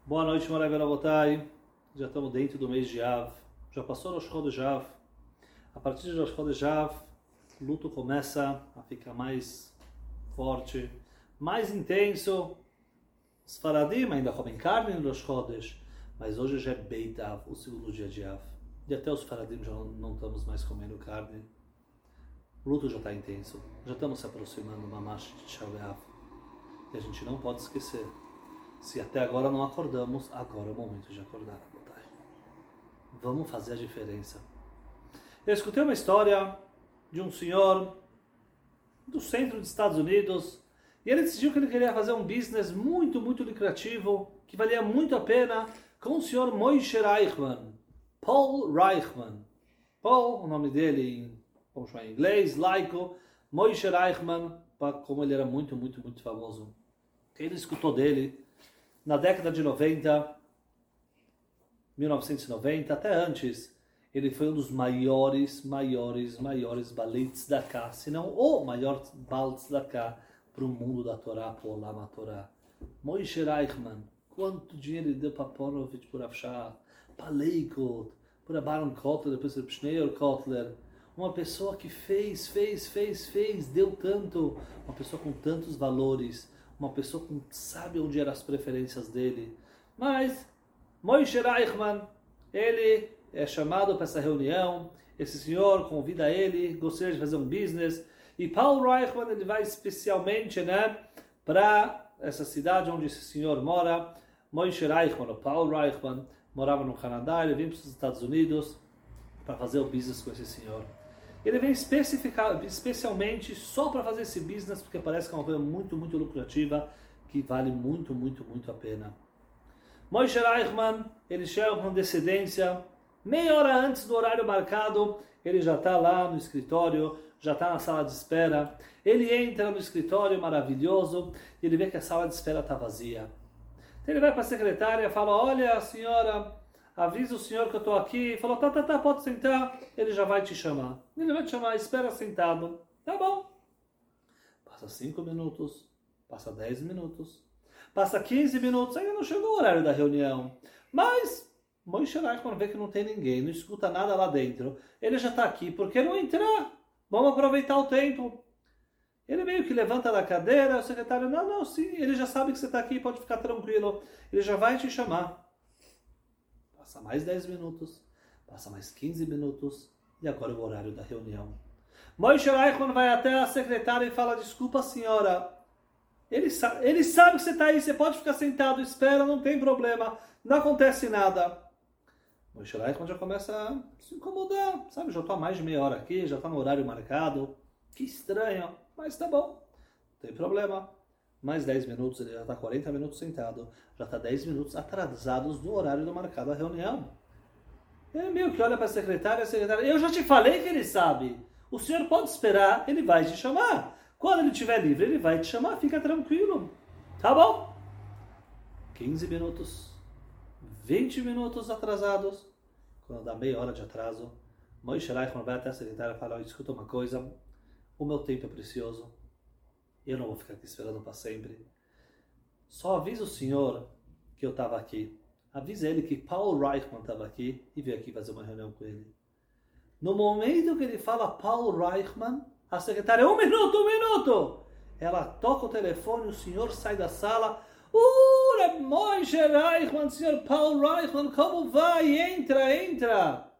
Boa noite, Morav Rabotai. Já estamos dentro do mês de Av. Já passou Rosh Chodesh Av. A partir de Rosh Chodesh Av, o luto começa a ficar mais forte, mais intenso. Os Faradim ainda comem carne no Rosh Chodesh, mas hoje já é Beit Av, o segundo dia de Av. E até os Faradim já não estamos mais comendo carne. O luto já está intenso. Já estamos se aproximando do Mamash de Shavuot. E a gente não pode esquecer. Se até agora não acordamos, agora é o momento de acordar. Vamos fazer a diferença. Eu escutei uma história de um senhor do centro dos Estados Unidos e ele decidiu que ele queria fazer um business muito lucrativo, que valia muito a pena, com o senhor Moshe Reichman, Paul Reichman. Paul, o nome dele vamos chamar em inglês, laico, Moshe Reichman, como ele era muito famoso. Ele escutou dele na década de 90, 1990, até antes, ele foi um dos maiores Balei Tzedakah, se não o maior Baal Tzedakah para o mundo da Torá, para o Olam HaTorá. Moshe Reichman, quanto dinheiro ele deu para Ponovitch, por Afshar, para Leikot, para Baron Kotler, depois para Schneier Kotler, uma pessoa que fez, deu tanto, uma pessoa com tantos valores, uma pessoa que sabe onde eram as preferências dele. Mas Moshe Reichman, ele é chamado para essa reunião, esse senhor convida ele, gostaria de fazer um business, e Paul Reichman ele vai especialmente para essa cidade onde esse senhor mora. Moshe Reichman, ou Paul Reichman, morava no Canadá, ele vem para os Estados Unidos para fazer o business com esse senhor. Ele vem especialmente só para fazer esse business, porque parece que é uma coisa muito lucrativa, que vale muito a pena. Moshe Reichman, ele chega com antecedência, meia hora antes do horário marcado, ele já está lá no escritório, já está na sala de espera. Ele entra no escritório maravilhoso, e ele vê que a sala de espera está vazia. Então ele vai para a secretária e fala, olha senhora, avisa o senhor que eu estou aqui. Falou, tá, pode sentar. Ele já vai te chamar. Ele vai te chamar, espera sentado. Tá bom. Passa 5 minutos, passa 10 minutos, passa 15 minutos, ainda não chegou o horário da reunião. Mas Moshe Reichman vê que não tem ninguém, não escuta nada lá dentro. Ele já está aqui, por que não entrar? Vamos aproveitar o tempo. Ele meio que levanta da cadeira, o secretário, não, sim, ele já sabe que você está aqui, pode ficar tranquilo. Ele já vai te chamar. Passa mais 10 minutos, passa mais 15 minutos, e agora é o horário da reunião. Moshe Reichman vai até a secretária e fala, desculpa senhora, ele sabe que você está aí, você pode ficar sentado, espera, não tem problema, não acontece nada. Moshe Reichman já começa a se incomodar, sabe, já estou há mais de meia hora aqui, já está no horário marcado, que estranho, mas tá bom, não tem problema. Mais 10 minutos, ele já está 40 minutos sentado, já está 10 minutos atrasados do horário do marcado da reunião. Ele meio que olha para a secretária, eu já te falei que ele sabe, o senhor pode esperar, ele vai te chamar. Quando ele estiver livre, ele vai te chamar, fica tranquilo. Tá bom? 15 minutos, 20 minutos atrasados, quando dá meia hora de atraso, Moshe Reichman vai até a secretária e fala, escuta uma coisa, o meu tempo é precioso, eu não vou ficar aqui esperando para sempre. Só avisa o senhor que eu estava aqui. Avisa ele que Paul Reichman estava aqui e veio aqui fazer uma reunião com ele. No momento que ele fala Paul Reichman, a secretária, um minuto! Ela toca o telefone, o senhor sai da sala. Moshe Reichman, senhor Paul Reichman, como vai? Entra!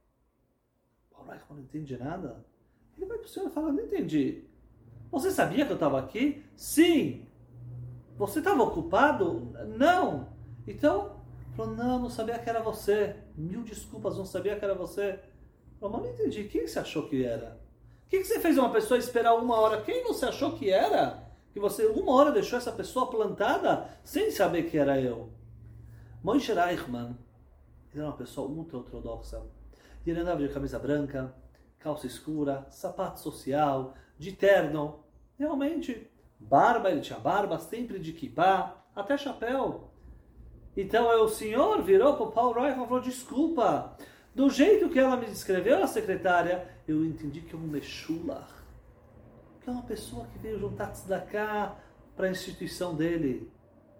Paul Reichman não entende nada. Ele vai para o senhor e fala, não entendi. Você sabia que eu estava aqui? Sim. Você estava ocupado? Não. Então, falou, não sabia que era você. Mil desculpas, não sabia que era você. Falou, mas não entendi. Quem você achou que era? Que você fez uma pessoa esperar 1 hora? Quem você achou que era? Que você 1 hora deixou essa pessoa plantada sem saber que era eu? Moshe Reichman, ele era uma pessoa ultra-ortodoxa. Ele andava de camisa branca, calça escura, sapato social, de terno, realmente, barba, ele tinha barba, sempre de kippah, até chapéu. Então o senhor virou para o Paul Reichman e falou, desculpa, do jeito que ela me descreveu, a secretária, eu entendi que é um meshulach, que é uma pessoa que veio juntar tzedakah para a instituição dele.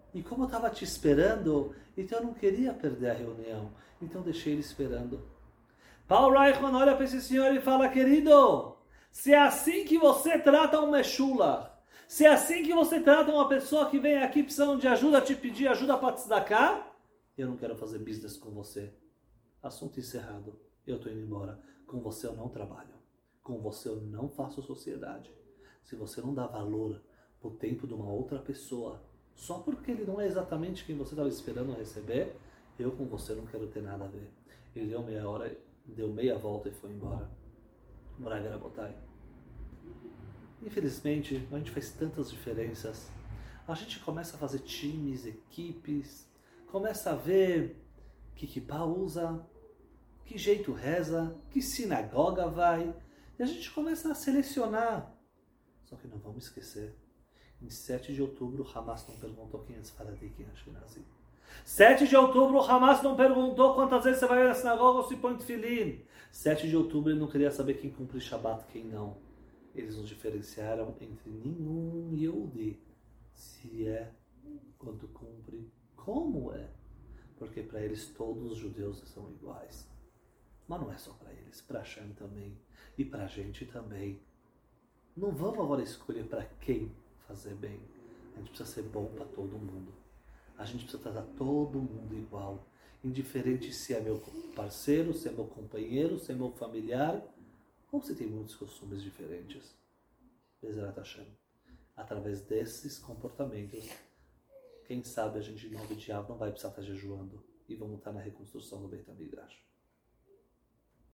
E como eu estava te esperando, então eu não queria perder a reunião. Então deixei ele esperando. Paul Reichmann olha para esse senhor e fala, querido, se é assim que você trata um Meshula, se é assim que você trata uma pessoa que vem aqui precisando de ajuda, te pedir ajuda para tzedakah, eu não quero fazer business com você. Assunto encerrado. Eu estou indo embora. Com você eu não trabalho. Com você eu não faço sociedade. Se você não dá valor pro tempo de uma outra pessoa, só porque ele não é exatamente quem você estava esperando receber, eu com você não quero ter nada a ver. Ele deu meia hora, deu meia volta e foi embora. Moraga Rabotai. Infelizmente, a gente faz tantas diferenças. A gente começa a fazer times, equipes, começa a ver que kippah usa, que jeito reza, que sinagoga vai, e a gente começa a selecionar. Só que não vamos esquecer, em 7 de outubro, Hamas não perguntou quem é Sfaradi e quem é Ashkenazi. 7 de outubro, Hamas não perguntou quantas vezes você vai na sinagoga ou se põe tefilim. 7 de outubro, ele não queria saber quem cumpre Shabbat e quem não. Eles nos diferenciaram entre nenhum Yehudi, se é, quando cumpre, como é. Porque para eles todos os judeus são iguais. Mas não é só para eles, para Hashem também. E para a gente também. Não vamos agora escolher para quem fazer bem. A gente precisa ser bom para todo mundo. A gente precisa tratar todo mundo igual. Indiferente se é meu parceiro, se é meu companheiro, se é meu familiar, ou se tem muitos costumes diferentes. Bezerat Hashem. Através desses comportamentos, quem sabe a gente em nome de Av não vai precisar estar jejuando e vamos estar na reconstrução do Beit HaMikdash.